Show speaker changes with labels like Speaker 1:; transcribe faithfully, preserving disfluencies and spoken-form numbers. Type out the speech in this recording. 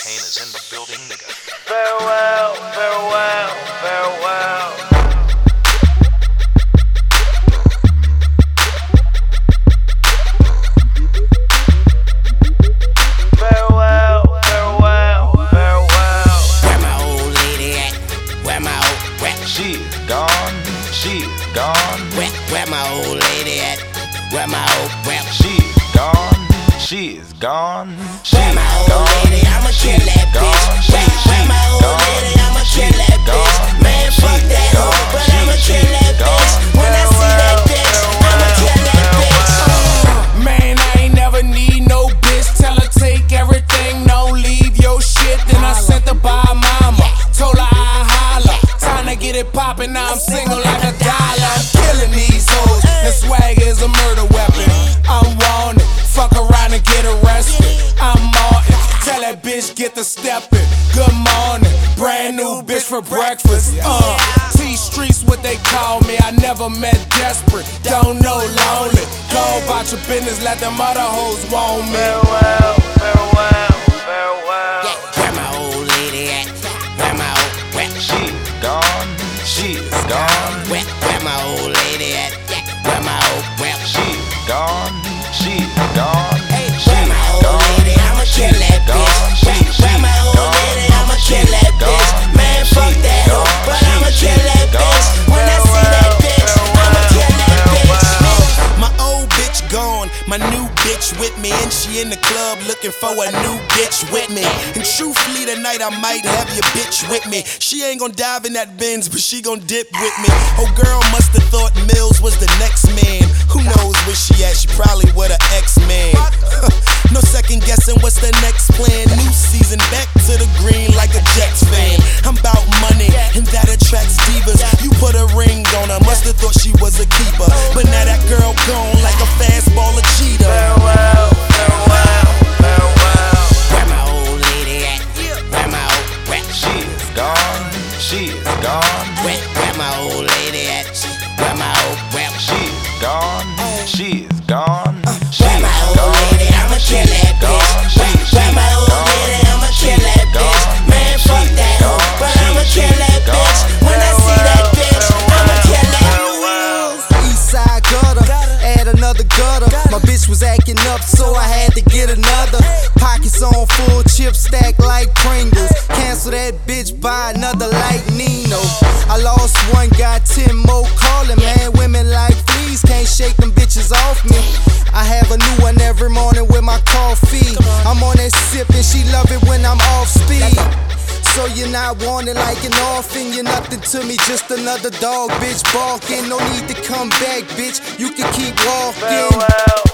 Speaker 1: Kane is in the building, nigga.
Speaker 2: Farewell, farewell, farewell. Farewell, farewell, farewell.
Speaker 3: Where my old lady at? Where my old, where?
Speaker 1: She is gone, she is gone.
Speaker 3: Where, where my old lady at? Where my old, where?
Speaker 1: She is gone, she is gone. She
Speaker 3: Where my
Speaker 1: is
Speaker 3: old
Speaker 1: gone,
Speaker 3: lady? I'ma
Speaker 1: she
Speaker 3: kill
Speaker 1: is
Speaker 3: that
Speaker 1: gone,
Speaker 3: bitch.
Speaker 1: she-
Speaker 3: Where,
Speaker 1: she
Speaker 3: where my
Speaker 1: is
Speaker 3: old
Speaker 1: gone,
Speaker 3: lady? I'ma
Speaker 1: she
Speaker 3: kill
Speaker 1: is
Speaker 3: that bitch.
Speaker 1: gone,
Speaker 3: Man,
Speaker 1: she
Speaker 3: fuck
Speaker 1: is
Speaker 3: that hoe,
Speaker 1: gone,
Speaker 3: but
Speaker 1: she-
Speaker 3: I'ma
Speaker 1: she
Speaker 3: kill that
Speaker 1: is
Speaker 3: bitch.
Speaker 1: gone.
Speaker 3: When I see that bitch, I'ma kill that bitch.
Speaker 4: Man, I ain't never need no bitch. Tell her take everything, don't leave your shit. Then I sent her by mama, told her I holla. Time to get it poppin', now I'm single like a dollar. I'm killing these hoes, and swag is a murder weapon. I'm wanted, fuck around and get arrested. I'm Martin, tell that bitch get the steppin'. Good morning, brand new bitch for breakfast. Uh, T Streets what they call me, I never met desperate. Don't know lonely. Go about your business, let them other hoes want me.
Speaker 2: Farewell, farewell, farewell.
Speaker 3: Where my old lady at? Where my old, where?
Speaker 1: She is gone, she is gone.
Speaker 3: Where, where my old lady at? Where my old, where?
Speaker 1: She is gone, she is gone.
Speaker 3: Hey,
Speaker 1: She
Speaker 3: where
Speaker 1: is
Speaker 3: my old
Speaker 1: gone,
Speaker 3: lady? I'ma
Speaker 1: she
Speaker 3: kill
Speaker 1: is
Speaker 3: that
Speaker 1: gone,
Speaker 3: bitch.
Speaker 1: she-
Speaker 3: Where,
Speaker 1: she
Speaker 3: where my
Speaker 1: is
Speaker 3: old
Speaker 1: gone,
Speaker 3: lady? I'ma
Speaker 1: she
Speaker 3: kill
Speaker 1: is
Speaker 3: that bitch.
Speaker 1: gone,
Speaker 3: Man,
Speaker 1: she
Speaker 3: fuck
Speaker 1: is
Speaker 3: that hoe,
Speaker 1: gone,
Speaker 3: but
Speaker 1: she-
Speaker 3: I'ma
Speaker 1: she
Speaker 3: kill
Speaker 1: is
Speaker 3: that bitch.
Speaker 1: gone.
Speaker 3: When I see that bitch, I'ma kill that bitch.
Speaker 4: My old bitch gone, my new bitch with me, and she in the club looking for a new bitch with me. And truthfully tonight I might have your bitch with me. She ain't gon' dive in that Benz, but she gon' dip with me. Oh girl must have thought Mills was the next man. Who knows where she at? She probably with her ex-man. No second guessing what's the next plan. New season, back to the green like a Jets fan. I'm about money, and that attracts divas. You put a ring on her, must have thought she was a keeper. But now that girl gone like a fastball of cheetah.
Speaker 2: Farewell, farewell, farewell.
Speaker 3: Where my old lady at? Where my old, where?
Speaker 1: She is gone, she is gone.
Speaker 3: Where, where my old lady at? Where my old, where?
Speaker 1: She is gone, she is gone. She
Speaker 3: Where
Speaker 1: is
Speaker 3: my old
Speaker 1: gone,
Speaker 3: lady? I'ma
Speaker 1: she
Speaker 3: kill that
Speaker 1: is gone,
Speaker 3: bitch.
Speaker 1: she-
Speaker 3: Where,
Speaker 1: she
Speaker 3: where my
Speaker 1: is
Speaker 3: old
Speaker 1: gone,
Speaker 3: lady? I'ma
Speaker 1: she
Speaker 3: kill
Speaker 1: is
Speaker 3: that bitch.
Speaker 1: gone,
Speaker 3: Man,
Speaker 1: she
Speaker 3: fuck
Speaker 1: is
Speaker 3: that hoe,
Speaker 1: gone,
Speaker 3: but
Speaker 1: she-
Speaker 3: I'ma
Speaker 1: she
Speaker 3: kill
Speaker 1: is
Speaker 3: that bitch.
Speaker 1: gone.
Speaker 3: When I see that bitch, I'ma kill that
Speaker 5: Eastside gutter, add another gutter. My bitch was acting up, so I had to get another. Pockets on full, chips stacked like Pringles. Cancel that bitch, buy another like Nino. I lost one, got ten more calling, man. Women like fleas, can't shake them bitches off me. I have a new one every morning with my coffee. I'm on that sip and she love it when I'm off speed. So you're not wanted like an orphan, you're nothing to me, just another dog, bitch, barking. No need to come back, bitch, you can keep walking.
Speaker 2: Farewell,